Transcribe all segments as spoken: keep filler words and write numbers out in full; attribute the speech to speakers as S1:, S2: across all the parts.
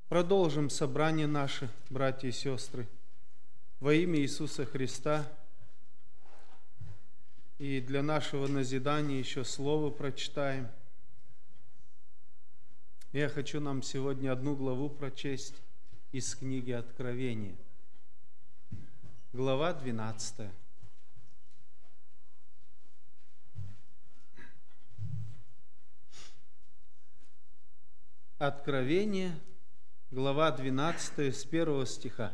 S1: Продолжим собрание наше, братья и сестры, во имя Иисуса Христа. И для нашего назидания еще слово прочитаем. Я хочу нам сегодня одну главу прочесть из книги Откровения. Глава двенадцатая. Откровение, глава двенадцатая, с первого стиха.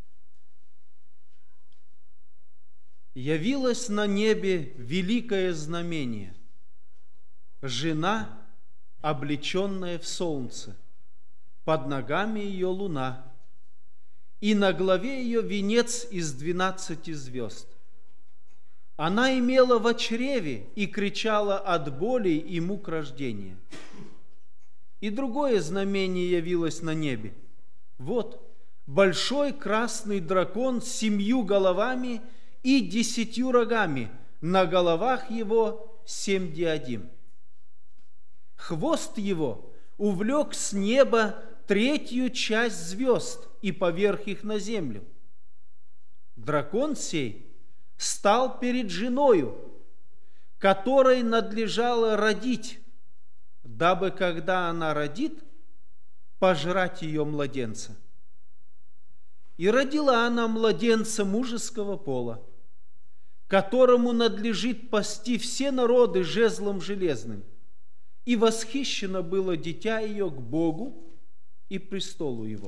S1: «Явилось на небе великое знамение, жена, облеченная в солнце, под ногами ее луна, и на голове ее венец из двенадцати звезд. Она имела во чреве и кричала от боли и мук рождения. И другое знамение явилось на небе. Вот, большой красный дракон с семью головами и десятью рогами, на головах его семь диадим. Хвост его увлек с неба третью часть звезд и поверх их на землю. Дракон сей стал перед женою, которой надлежало родить, дабы, когда она родит, пожрать ее младенца. И родила она младенца мужеского пола, которому надлежит пасти все народы жезлом железным. И восхищено было дитя ее к Богу и престолу его.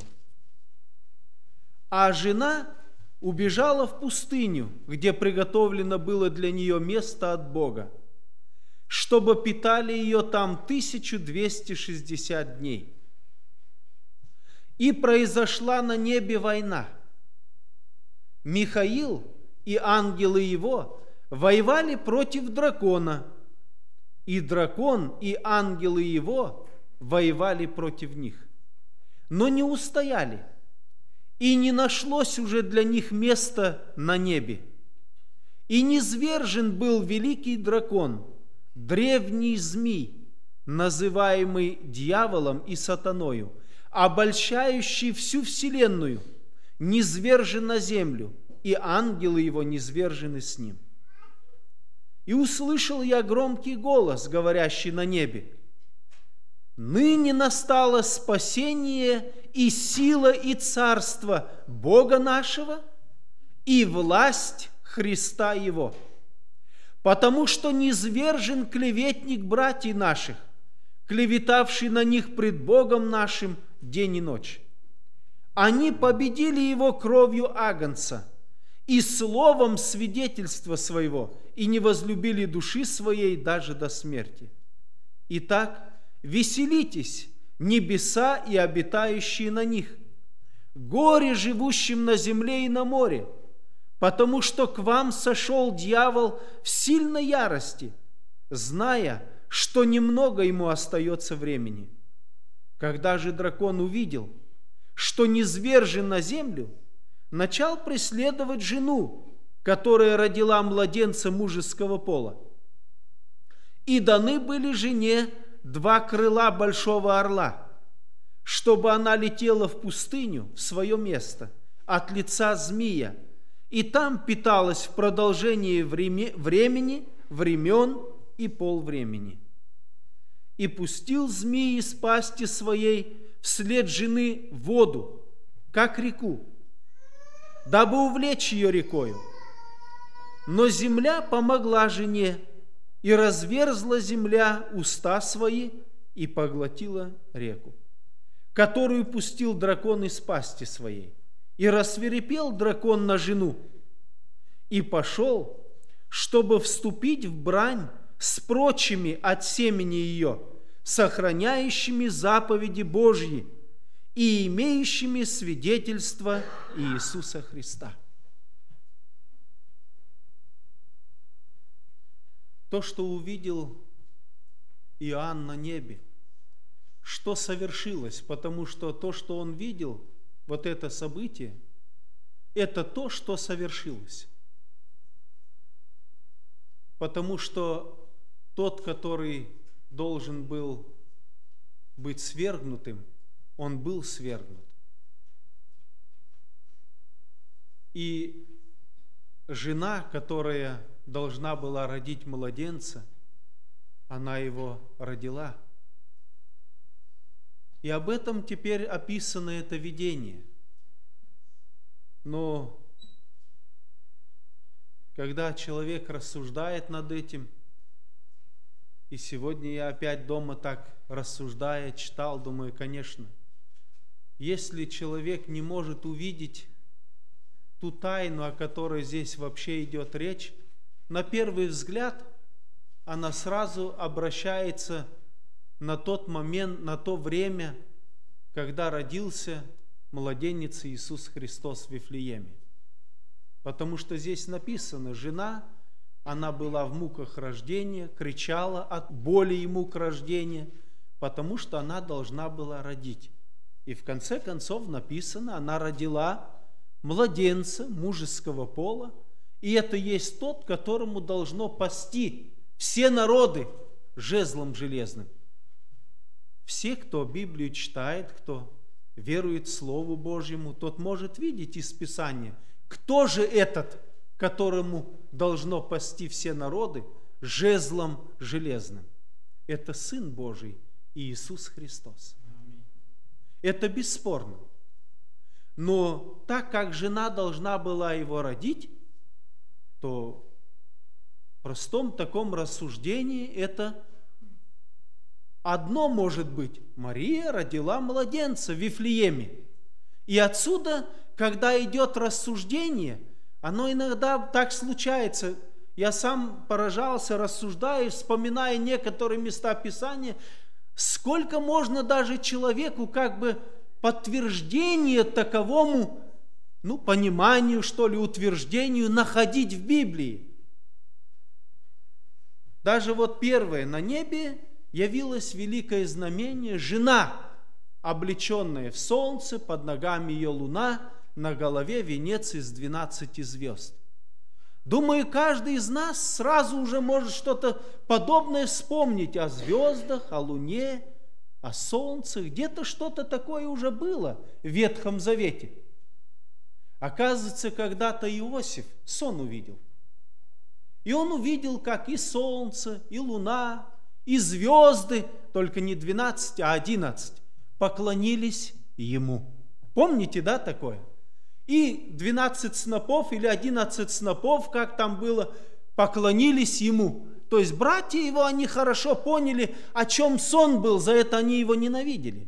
S1: А жена убежала в пустыню, где приготовлено было для нее место от Бога, чтобы питали ее там тысячу двести шестьдесят дней. И произошла на небе война. Михаил и ангелы его воевали против дракона, и дракон и ангелы его воевали против них, но не устояли, и не нашлось уже для них места на небе. И низвержен был великий дракон, древний змей, называемый дьяволом и сатаною, обольщающий всю вселенную, низвержен на землю, и ангелы его низвержены с ним. И услышал я громкий голос, говорящий на небе: ныне настало спасение и сила и царство Бога нашего и власть Христа Его, потому что низвержен клеветник братьев наших, клеветавший на них пред Богом нашим день и ночь. Они победили его кровью агнца и словом свидетельства своего, и не возлюбили души своей даже до смерти. Итак, веселитесь, небеса и обитающие на них, горе живущим на земле и на море, потому что к вам сошел дьявол в сильной ярости, зная, что немного ему остается времени. Когда же дракон увидел, что низвержен на землю, начал преследовать жену, которая родила младенца мужеского пола. И даны были жене два крыла большого орла, чтобы она летела в пустыню, в свое место, от лица змея, и там питалась в продолжении времени, времен и полвремени. И пустил змей из пасти своей вслед жены воду, как реку, дабы увлечь ее рекою. Но земля помогла жене, и разверзла земля уста свои, и поглотила реку, которую пустил дракон из пасти своей. И рассвирепел дракон на жену, и пошел, чтобы вступить в брань с прочими от семени ее, сохраняющими заповеди Божьи и имеющими свидетельство Иисуса Христа. То, что увидел Иоанн на небе, что совершилось, потому что то, что он видел, вот это событие, это то, что совершилось. Потому что тот, который должен был быть свергнутым, он был свергнут. И жена, которая должна была родить младенца, она его родила. И об этом теперь описано это видение. Но когда человек рассуждает над этим, и сегодня я опять дома так рассуждая, читал, думаю, конечно, если человек не может увидеть ту тайну, о которой здесь вообще идет речь, на первый взгляд она сразу обращается на тот момент, на то время, когда родился младенец Иисус Христос в Вифлееме. Потому что здесь написано, жена, она была в муках рождения, кричала от боли и мук рождения, потому что она должна была родить. И в конце концов написано, она родила младенца мужеского пола, и это есть тот, которому должно пасти все народы жезлом железным. Все, кто Библию читает, кто верует Слову Божьему, тот может видеть из Писания, кто же этот, которому должно пасти все народы жезлом железным. Это Сын Божий Иисус Христос. Это бесспорно. Но так как жена должна была его родить, то в простом таком рассуждении это одно может быть. Мария родила младенца в Вифлееме. И отсюда, когда идет рассуждение, оно иногда так случается. Я сам поражался, рассуждая, вспоминая некоторые места Писания, сколько можно даже человеку как бы подтверждение таковому, ну, пониманию, что ли, утверждению находить в Библии. Даже вот первое, на небе явилось великое знамение, жена, облеченная в солнце, под ногами ее луна, на голове венец из двенадцати звезд. Думаю, каждый из нас сразу уже может что-то подобное вспомнить о звездах, о луне, о солнце. Где-то что-то такое уже было в Ветхом Завете. Оказывается, когда-то Иосиф сон увидел. И он увидел, как и солнце, и луна, и звезды, только не двенадцать, а одиннадцать, поклонились ему. Помните, да, такое? И двенадцать снопов или одиннадцать снопов, как там было, поклонились ему. То есть братья его, они хорошо поняли, о чем сон был, за это они его ненавидели.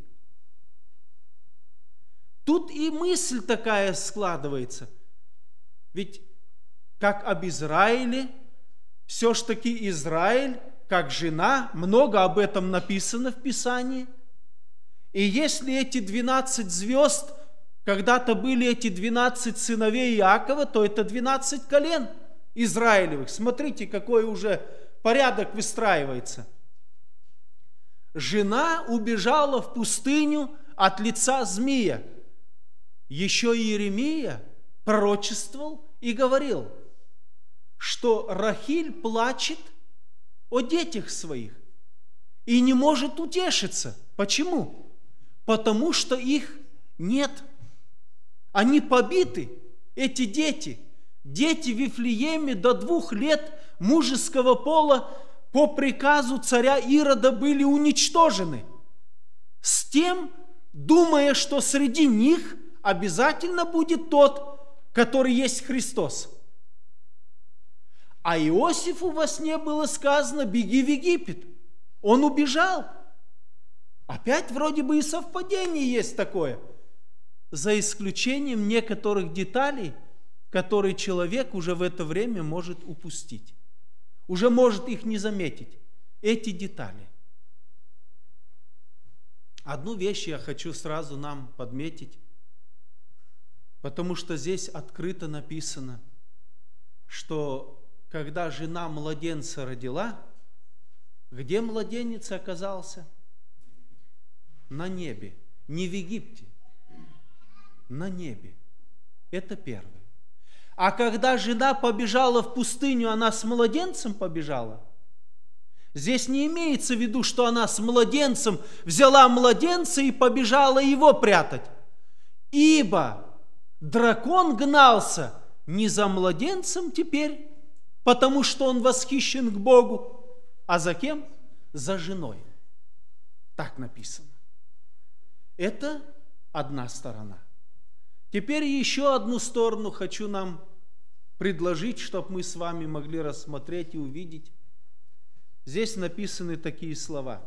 S1: Тут и мысль такая складывается. Ведь как об Израиле, все ж таки Израиль, как жена, много об этом написано в Писании. И если эти двенадцать звезд, когда-то были эти двенадцать сыновей Иакова, то это двенадцать колен Израилевых. Смотрите, какой уже порядок выстраивается. Жена убежала в пустыню от лица змея. Еще Иеремия пророчествовал и говорил, что Рахиль плачет о детях своих и не может утешиться. Почему? Потому что их нет. Они побиты, эти дети. Дети в Вифлееме до двух лет мужеского пола по приказу царя Ирода были уничтожены. С тем, думая, что среди них обязательно будет тот, который есть Христос. А Иосифу во сне было сказано: беги в Египет. Он убежал. Опять вроде бы и совпадение есть такое. За исключением некоторых деталей, которые человек уже в это время может упустить. Уже может их не заметить. Эти детали. Одну вещь я хочу сразу нам подметить, потому что здесь открыто написано, что когда жена младенца родила, где младенец оказался? На небе, не в Египте. На небе. Это первое. А когда жена побежала в пустыню, она с младенцем побежала. Здесь не имеется в виду, что она с младенцем взяла младенца и побежала его прятать. Ибо дракон гнался не за младенцем теперь, потому что он восхищен к Богу, а за кем? За женой. Так написано. Это одна сторона. Теперь еще одну сторону хочу нам предложить, чтобы мы с вами могли рассмотреть и увидеть. Здесь написаны такие слова.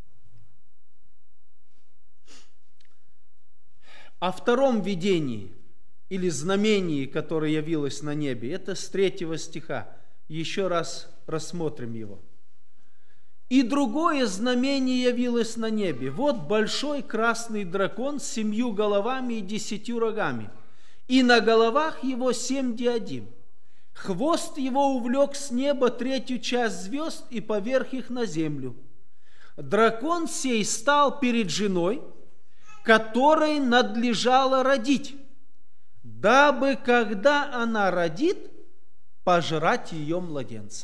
S1: О втором видении или знамении, которое явилось на небе, это с третьего стиха. Еще раз рассмотрим его. «И другое знамение явилось на небе. Вот большой красный дракон с семью головами и десятью рогами, и на головах его семь диадим. Хвост его увлек с неба третью часть звезд и поверх их на землю. Дракон сей стал перед женой, которой надлежало родить, дабы, когда она родит, пожрать ее младенца».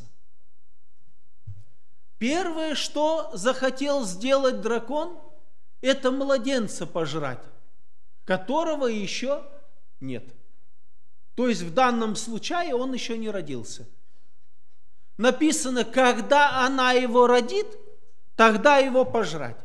S1: Первое, что захотел сделать дракон, это младенца пожрать, которого еще нет. То есть в данном случае он еще не родился. Написано, когда она его родит, тогда его пожрать.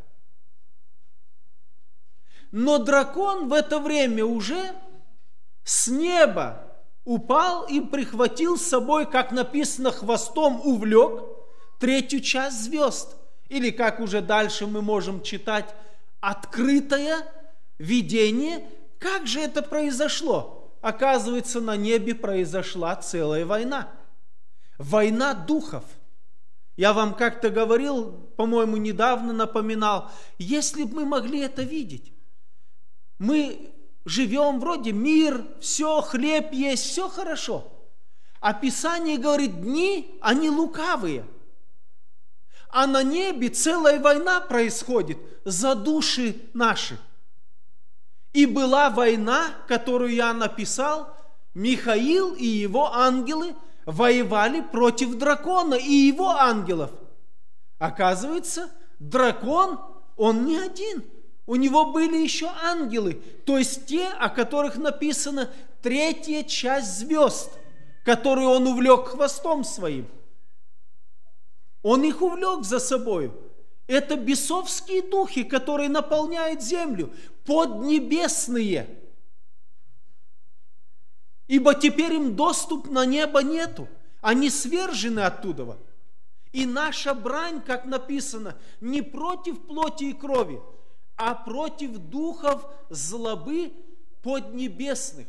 S1: Но дракон в это время уже с неба упал и прихватил с собой, как написано, хвостом увлек третью часть звезд. Или, как уже дальше мы можем читать, открытое видение. Как же это произошло? Оказывается, на небе произошла целая война. Война духов. Я вам как-то говорил, по-моему, недавно напоминал, если бы мы могли это видеть. Мы живем вроде мир, все, хлеб есть, все хорошо. А Писание говорит, дни, они лукавые. А на небе целая война происходит за души наши. И была война, которую я написал, Михаил и его ангелы воевали против дракона и его ангелов. Оказывается, дракон, он не один. У него были еще ангелы, то есть те, о которых написано третья часть звезд, которую он увлек хвостом своим. Он их увлек за собою. Это бесовские духи, которые наполняют землю, поднебесные. Ибо теперь им доступ на небо нету. Они свержены оттуда. И наша брань, как написано, не против плоти и крови, а против духов злобы поднебесных.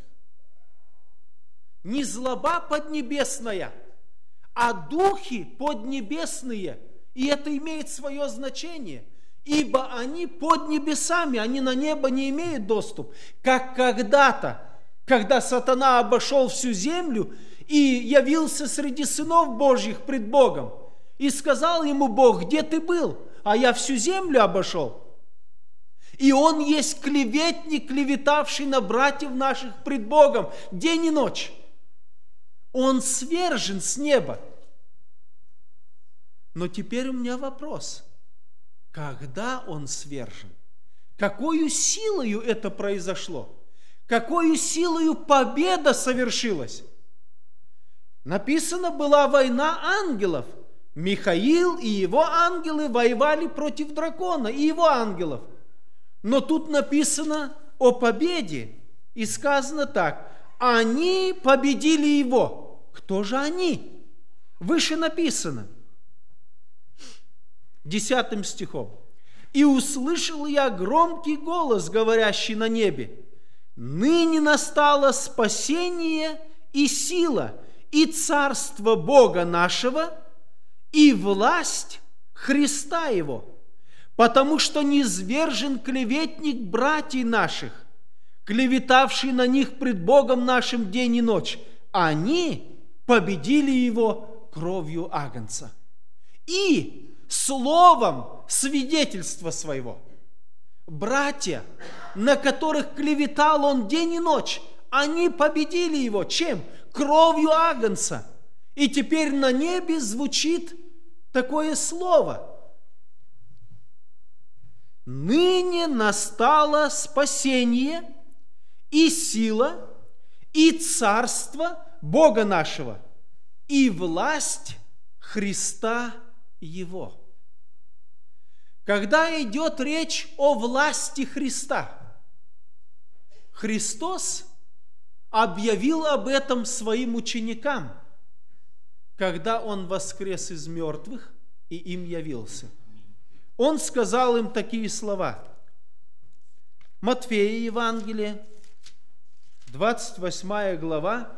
S1: Не злоба поднебесная, а духи поднебесные. И это имеет свое значение, ибо они под небесами, они на небо не имеют доступ. Как когда-то, когда сатана обошел всю землю и явился среди сынов Божьих пред Богом, и сказал ему Бог, где ты был? А я всю землю обошел. И он есть клеветник, клеветавший на братьев наших пред Богом день и ночь. Он свержен с неба. Но теперь у меня вопрос. Когда он свержен? Какою силою это произошло? Какою силою победа совершилась? Написано, была война ангелов. Михаил и его ангелы воевали против дракона и его ангелов. Но тут написано о победе. И сказано так. Они победили его. Кто же они? Выше написано. Десятым стихом. «И услышал я громкий голос, говорящий на небе, ныне настало спасение и сила, и царство Бога нашего, и власть Христа Его, потому что низвержен клеветник братьев наших, клеветавший на них пред Богом нашим день и ночь. Они победили его кровью агнца и словом свидетельства своего». Братья, на которых клеветал он день и ночь, они победили его. Чем? Кровью агнца. И теперь на небе звучит такое слово. Ныне настало спасение и сила, и царство Бога нашего, и власть Христа Его. Когда идет речь о власти Христа, Христос объявил об этом своим ученикам, когда Он воскрес из мертвых и им явился. Он сказал им такие слова. Матфея Евангелие, двадцать восьмая глава,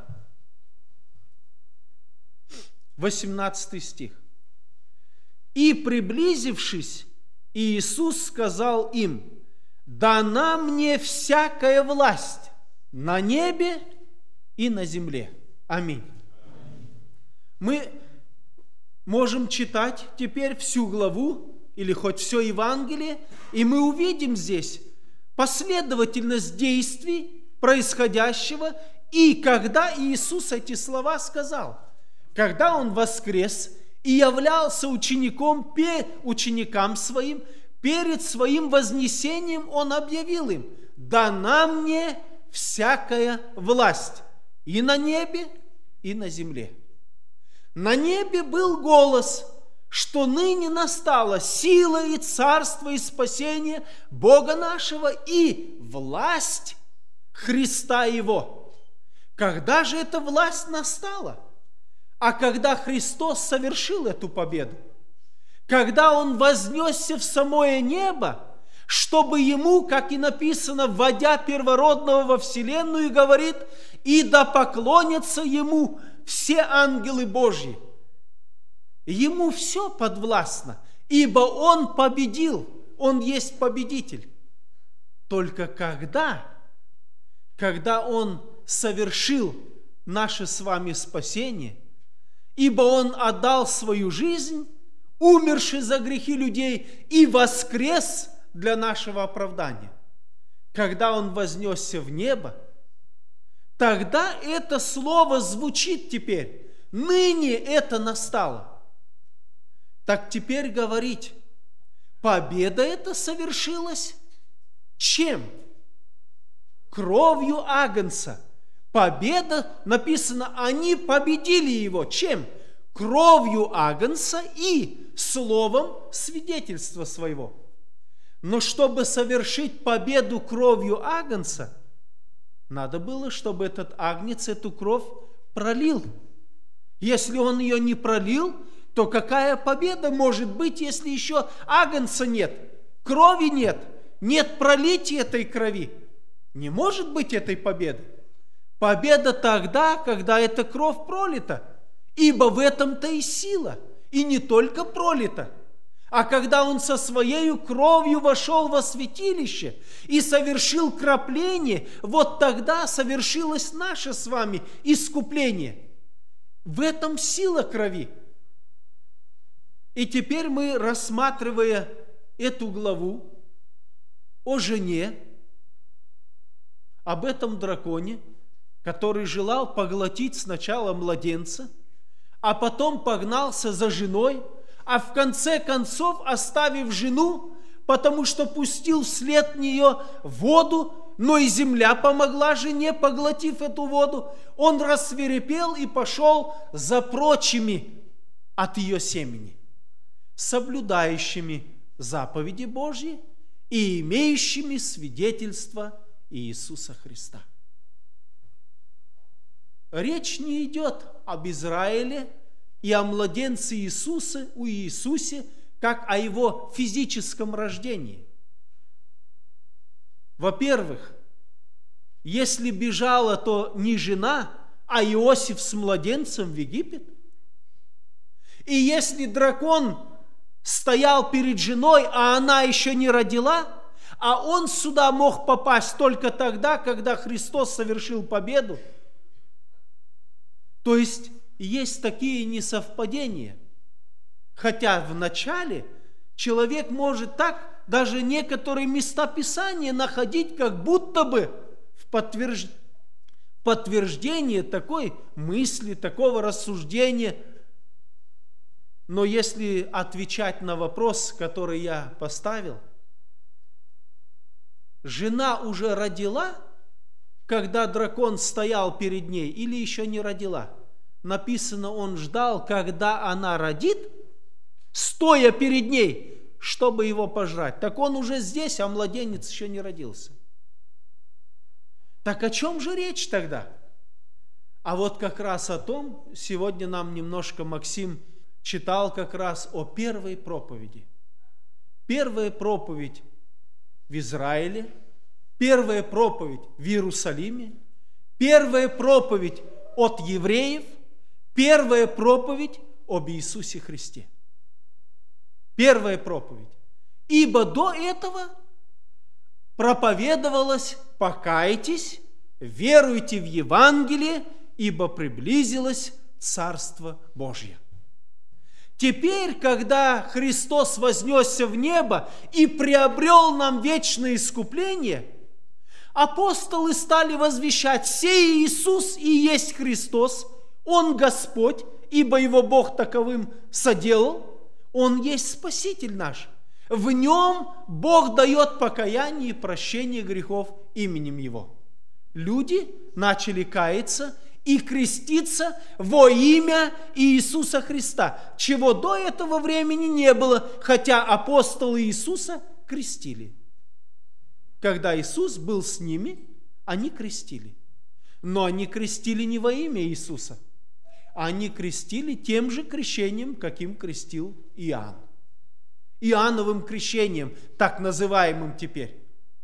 S1: восемнадцатый стих. «И, приблизившись, Иисус сказал им: дана мне всякая власть на небе и на земле». Аминь. Мы можем читать теперь всю главу или хоть все Евангелие, и мы увидим здесь последовательность действий происходящего, и когда Иисус эти слова сказал, когда Он воскрес и являлся учеником, ученикам своим, перед своим вознесением Он объявил им: дана мне всякая власть и на небе, и на земле. На небе был голос, что ныне настала сила и царство и спасение Бога нашего и власть Христа Его. Когда же эта власть настала? А когда Христос совершил эту победу, когда Он вознесся в самое небо, чтобы Ему, как и написано, вводя первородного во вселенную, говорит: и да поклонятся Ему все ангелы Божьи. Ему все подвластно, ибо Он победил, Он есть победитель. Только когда, когда Он совершил наше с вами спасение, ибо Он отдал свою жизнь, умерший за грехи людей, и воскрес для нашего оправдания. Когда Он вознесся в небо, тогда это слово звучит теперь: ныне это настало. Так теперь говорить, победа эта совершилась чем? Кровью Агнца. Победа, написано, они победили его. Чем? Кровью Агнца и словом свидетельства своего. Но чтобы совершить победу кровью Агнца, надо было, чтобы этот Агнец эту кровь пролил. Если он ее не пролил, то какая победа может быть, если еще Агнца нет, крови нет, нет пролития этой крови? Не может быть этой победы. Победа тогда, когда эта кровь пролита, ибо в этом-то и сила, и не только пролита. А когда Он со Своею кровью вошел во святилище и совершил крапление, вот тогда совершилось наше с вами искупление. В этом сила крови. И теперь мы, рассматривая эту главу о жене, об этом драконе, который желал поглотить сначала младенца, а потом погнался за женой, а в конце концов, оставив жену, потому что пустил вслед нее воду, но и земля помогла жене, поглотив эту воду, он рассвирепел и пошел за прочими от ее семени, соблюдающими заповеди Божьи и имеющими свидетельство Иисуса Христа. Речь не идет об Израиле и о младенце Иисусе, у Иисусе, как о его физическом рождении. Во-первых, если бежала, то не жена, а Иосиф с младенцем в Египет. И если дракон стоял перед женой, а она еще не родила, а он сюда мог попасть только тогда, когда Христос совершил победу, то есть есть такие несовпадения. Хотя в начале человек может так даже некоторые места Писания находить, как будто бы в подтвержд... подтверждение такой мысли, такого рассуждения. Но если отвечать на вопрос, который я поставил, жена уже родила, когда дракон стоял перед ней, или еще не родила? Написано, он ждал, когда она родит, стоя перед ней, чтобы его пожрать. Так он уже здесь, а младенец еще не родился. Так о чем же речь тогда? А вот как раз о том, сегодня нам немножко Максим читал как раз о первой проповеди. Первая проповедь в Израиле, первая проповедь в Иерусалиме, первая проповедь от евреев, первая проповедь об Иисусе Христе. Первая проповедь. Ибо до этого проповедовалось: покайтесь, веруйте в Евангелие, ибо приблизилось Царство Божье. Теперь, когда Христос вознесся в небо и приобрел нам вечное искупление, апостолы стали возвещать: «Сей Иисус и есть Христос, Он Господь, ибо Его Бог таковым соделал, Он есть Спаситель наш. В Нем Бог дает покаяние и прощение грехов именем Его». Люди начали каяться и креститься во имя Иисуса Христа, чего до этого времени не было, хотя апостолы Иисуса крестили. Когда Иисус был с ними, они крестили. Но они крестили не во имя Иисуса, они крестили тем же крещением, каким крестил Иоанн. Иоанновым крещением, так называемым теперь.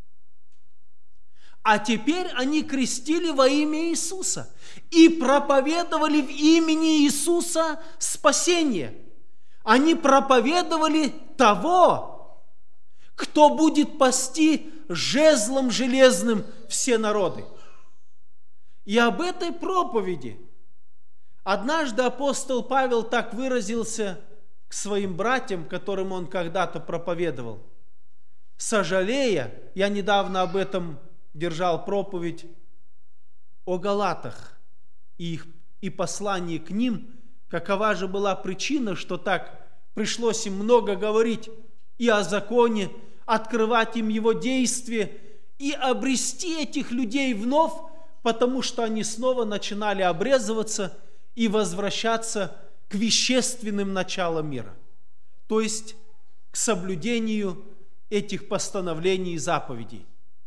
S1: А теперь они крестили во имя Иисуса и проповедовали в имени Иисуса спасение. Они проповедовали того, кто будет пасти жезлом железным все народы. И об этой проповеди однажды апостол Павел так выразился к своим братьям, которым он когда-то проповедовал. Сожалея, я недавно об этом держал проповедь о Галатах и, их, и послании к ним, какова же была причина, что так пришлось им много говорить и о законе, открывать им его действие и обрести этих людей вновь, потому что они снова начинали обрезываться и возвращаться к вещественным началам мира, то есть к соблюдению этих постановлений и заповедей.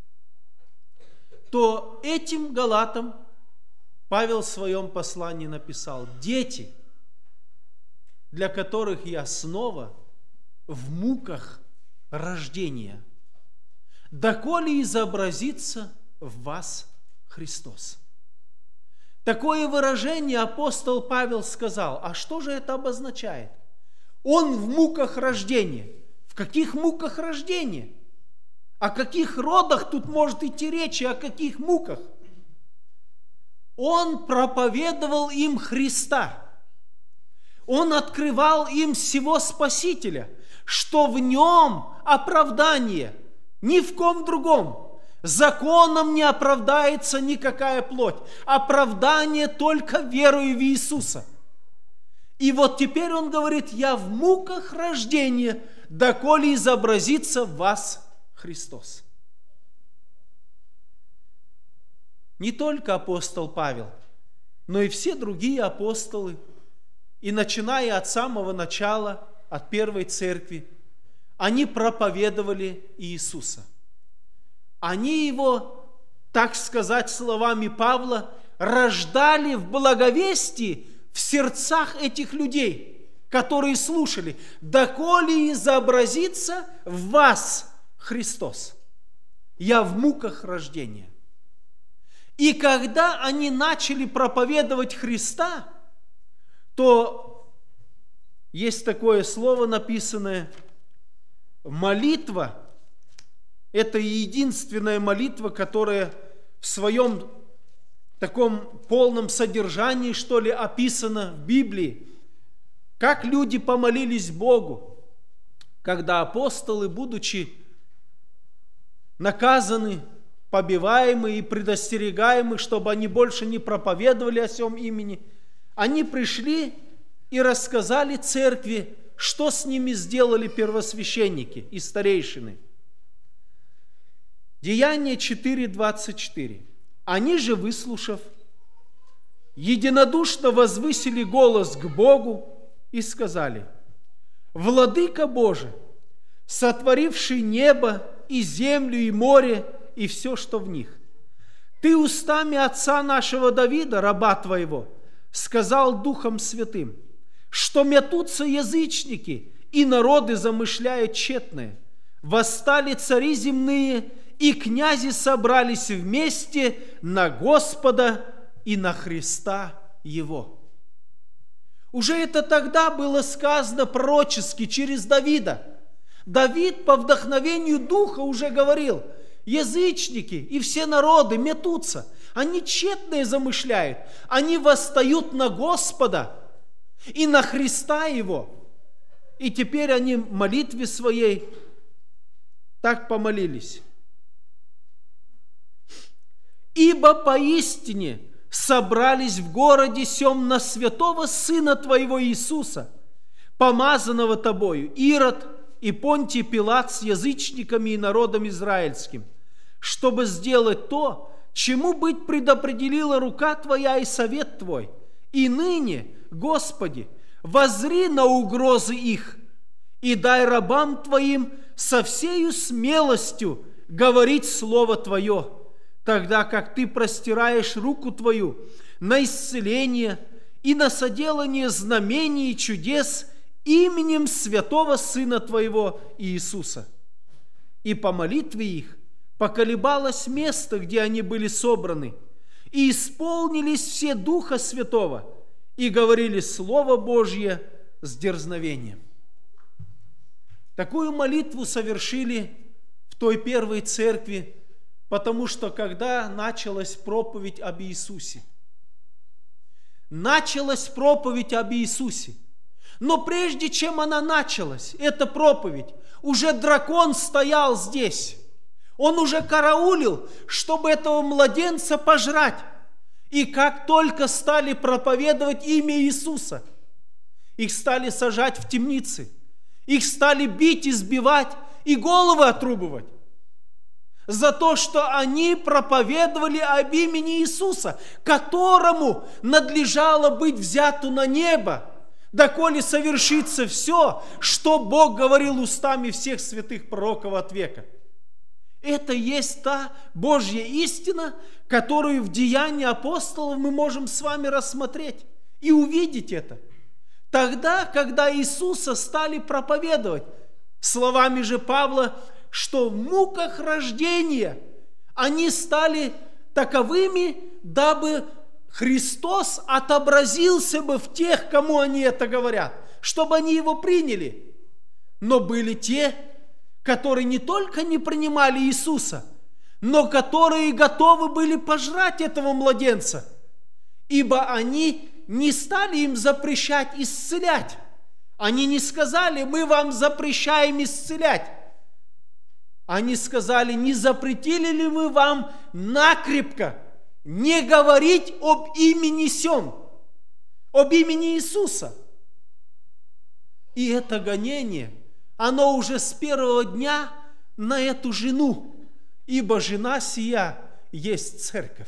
S1: То этим галатам Павел в своем послании написал: «Дети, для которых я снова в муках рождения, доколе изобразится в вас Христос». Такое выражение апостол Павел сказал. А что же это обозначает? Он в муках рождения. В каких муках рождения? О каких родах тут может идти речь и о каких муках? Он проповедовал им Христа. Он открывал им всего Спасителя, что в нем оправдание, ни в ком другом. Законом не оправдается никакая плоть. Оправдание только верою в Иисуса. И вот теперь он говорит: «Я в муках рождения, доколе изобразится в вас Христос». Не только апостол Павел, но и все другие апостолы, и начиная от самого начала, от первой церкви, они проповедовали Иисуса. Они его, так сказать, словами Павла, рождали в благовестии в сердцах этих людей, которые слушали: «Доколе изобразится в вас Христос, я в муках рождения». И когда они начали проповедовать Христа, то есть такое слово написанное: молитва. Это единственная молитва, которая в своем таком полном содержании, что ли, описана в Библии. Как люди помолились Богу, когда апостолы, будучи наказаны, побиваемы и предостерегаемы, чтобы они больше не проповедовали о сем имени, они пришли и рассказали церкви, что с ними сделали первосвященники и старейшины. Деяния четыре двадцать четыре. Они же, выслушав, единодушно возвысили голос к Богу и сказали: «Владыка Божий, сотворивший небо и землю и море и все, что в них, Ты устами отца нашего Давида, раба Твоего, сказал Духом Святым, что метутся язычники и народы замышляют тщетное. Восстали цари земные, и князи собрались вместе на Господа и на Христа Его». Уже это тогда было сказано пророчески через Давида. Давид по вдохновению Духа уже говорил: язычники и все народы метутся, они тщетное замышляют, они восстают на Господа и на Христа Его. И теперь они в молитве своей так помолились: «Ибо поистине собрались в городе сем на святого Сына Твоего Иисуса, помазанного Тобою, Ирод и Понтий Пилат с язычниками и народом израильским, чтобы сделать то, чему быть предопределила рука Твоя и совет Твой. И ныне, Господи, воззри на угрозы их, и дай рабам Твоим со всею смелостью говорить Слово Твое, тогда как Ты простираешь руку Твою на исцеление и на соделание знамений и чудес именем святого Сына Твоего Иисуса». И по молитве их поколебалось место, где они были собраны, и исполнились все Духа Святого, и говорили Слово Божье с дерзновением. Такую молитву совершили в той первой церкви, потому что когда началась проповедь об Иисусе, началась проповедь об Иисусе, но прежде чем она началась, эта проповедь, уже дракон стоял здесь. Он уже караулил, чтобы этого младенца пожрать. И как только стали проповедовать имя Иисуса, их стали сажать в темницы, их стали бить, избивать и головы отрубывать за то, что они проповедовали об имени Иисуса, которому надлежало быть взяту на небо, доколе совершится все, что Бог говорил устами всех святых пророков от века. Это есть та Божья истина, которую в Деянии апостолов мы можем с вами рассмотреть и увидеть это. Тогда, когда Иисуса стали проповедовать, словами же Павла, что в муках рождения они стали таковыми, дабы Христос отобразился бы в тех, кому они это говорят, чтобы они Его приняли. Но были те, которые не только не принимали Иисуса, но которые готовы были пожрать этого младенца, ибо они не стали им запрещать исцелять. Они не сказали: мы вам запрещаем исцелять. Они сказали: не запретили ли мы вам накрепко не говорить об имени сем, об имени Иисуса? И это гонение, оно уже с первого дня на эту жену, ибо жена сия есть церковь.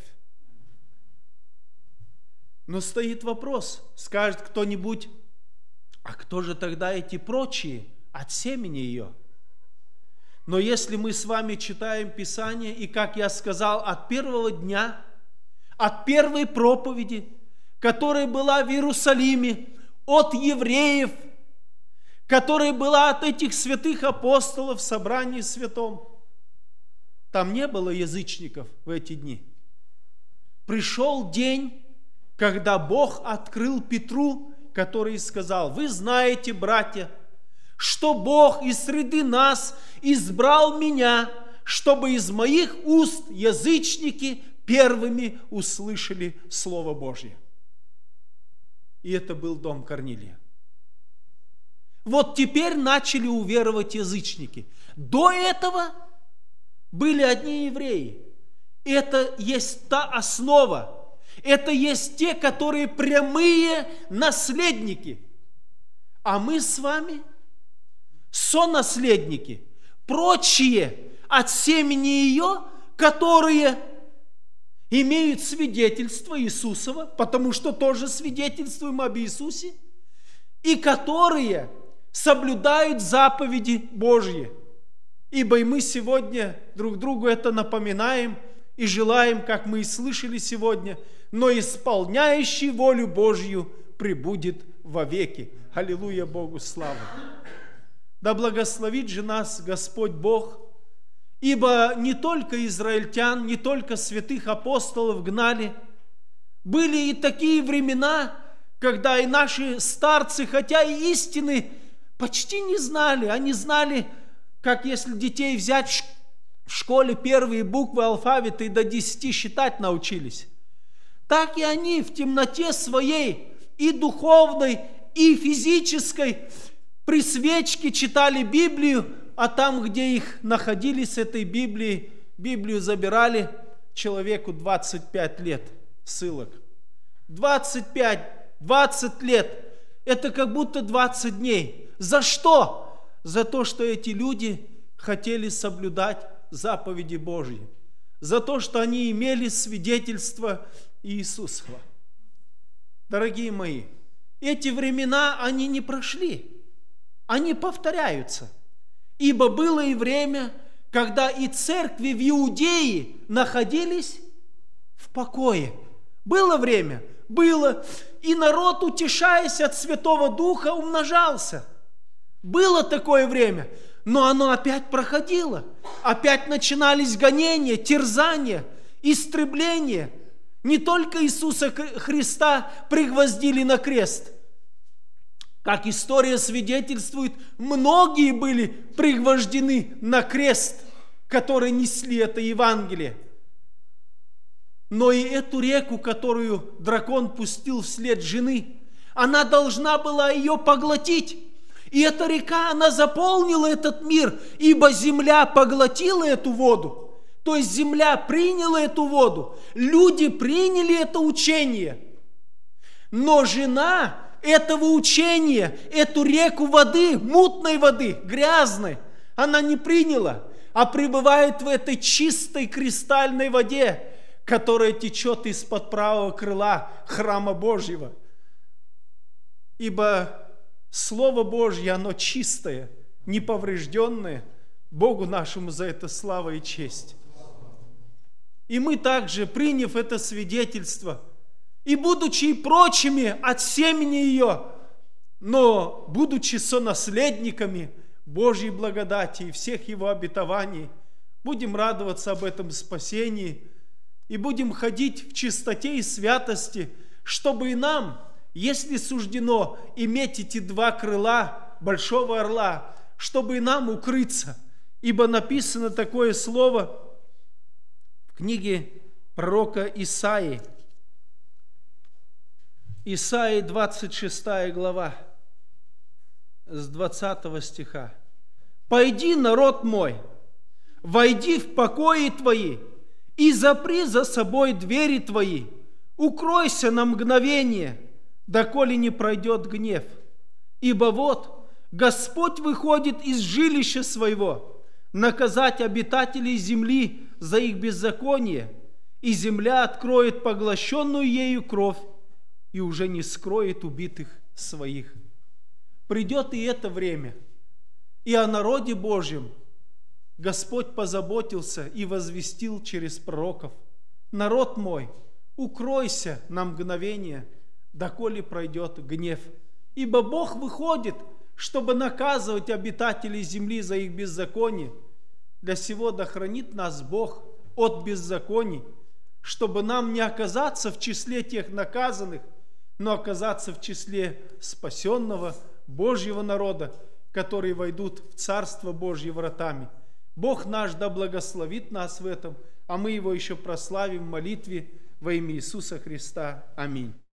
S1: Но стоит вопрос, скажет кто-нибудь: а кто же тогда эти прочие от семени ее? Но если мы с вами читаем Писание, и, как я сказал, от первого дня, от первой проповеди, которая была в Иерусалиме, от евреев, которая была от этих святых апостолов в собрании святом, там не было язычников в эти дни. Пришел день, когда Бог открыл Петру, который сказал: вы знаете, братья, что Бог из среды нас избрал меня, чтобы из моих уст язычники первыми услышали Слово Божье. И это был дом Корнилия. Вот теперь начали уверовать язычники. До этого были одни евреи. Это есть та основа. Это есть те, которые прямые наследники. а мы с вами сонаследники, прочие от семени ее, которые имеют свидетельство Иисусова, потому что тоже свидетельствуем об Иисусе, и которые соблюдают заповеди Божьи. Ибо и мы сегодня друг другу это напоминаем и желаем, как мы и слышали сегодня, но исполняющий волю Божью пребудет вовеки. Аллилуйя, Богу слава! Да благословит же нас Господь Бог, ибо не только израильтян, не только святых апостолов гнали, были и такие времена, когда и наши старцы, хотя и истины почти не знали, они знали, как если детей взять в школе первые буквы алфавита и до десяти считать научились, так и они в темноте своей и духовной, и физической при свечке читали Библию, а там, где их находили с этой Библией, Библию забирали человеку двадцать пять лет ссылок. двадцать пять, двадцать лет. Это как будто двадцать дней. За что? За то, что эти люди хотели соблюдать заповеди Божьи. За то, что они имели свидетельство Иисусова. Дорогие мои, эти времена, они не прошли. Они повторяются. Ибо было и время, когда и церкви в Иудее находились в покое. Было время? Было. И народ, утешаясь от Святого Духа, умножался. Было такое время, но оно опять проходило. Опять начинались гонения, терзания, истребления. Не только Иисуса Христа пригвоздили на крест. Как история свидетельствует, многие были пригвождены на крест, которые несли это Евангелие. Но и эту реку, которую дракон пустил вслед жены, она должна была ее поглотить. И эта река, она заполнила этот мир, ибо земля поглотила эту воду. То есть земля приняла эту воду, люди приняли это учение. Но жена этого учения, эту реку воды, мутной воды, грязной, она не приняла, а пребывает в этой чистой кристальной воде, которая течет из-под правого крыла храма Божьего. Ибо Слово Божье, оно чистое, неповрежденное. Богу нашему за это слава и честь. И мы также, приняв это свидетельство, и будучи прочими от семени ее, но будучи сонаследниками Божьей благодати и всех его обетований, будем радоваться об этом спасении и будем ходить в чистоте и святости, чтобы и нам, если суждено иметь эти два крыла большого орла, чтобы и нам укрыться. Ибо написано такое слово в книге пророка Исаии. Исаии двадцать шестая глава, с двадцатого стиха. «Пойди, народ мой, войди в покои твои, и запри за собой двери твои, укройся на мгновение, доколе не пройдет гнев. Ибо вот Господь выходит из жилища своего, наказать обитателей земли за их беззаконие, и земля откроет поглощенную ею кровь, и уже не скроет убитых своих». Придет и это время, и о народе Божьем Господь позаботился и возвестил через пророков: «Народ мой, укройся на мгновение, доколе пройдет гнев. Ибо Бог выходит, чтобы наказывать обитателей земли за их беззаконие. Для сего да хранит нас Бог от беззаконий, чтобы нам не оказаться в числе тех наказанных, но оказаться в числе спасенного Божьего народа, которые войдут в Царство Божье вратами. Бог наш да благословит нас в этом, а мы Его еще прославим в молитве во имя Иисуса Христа. Аминь».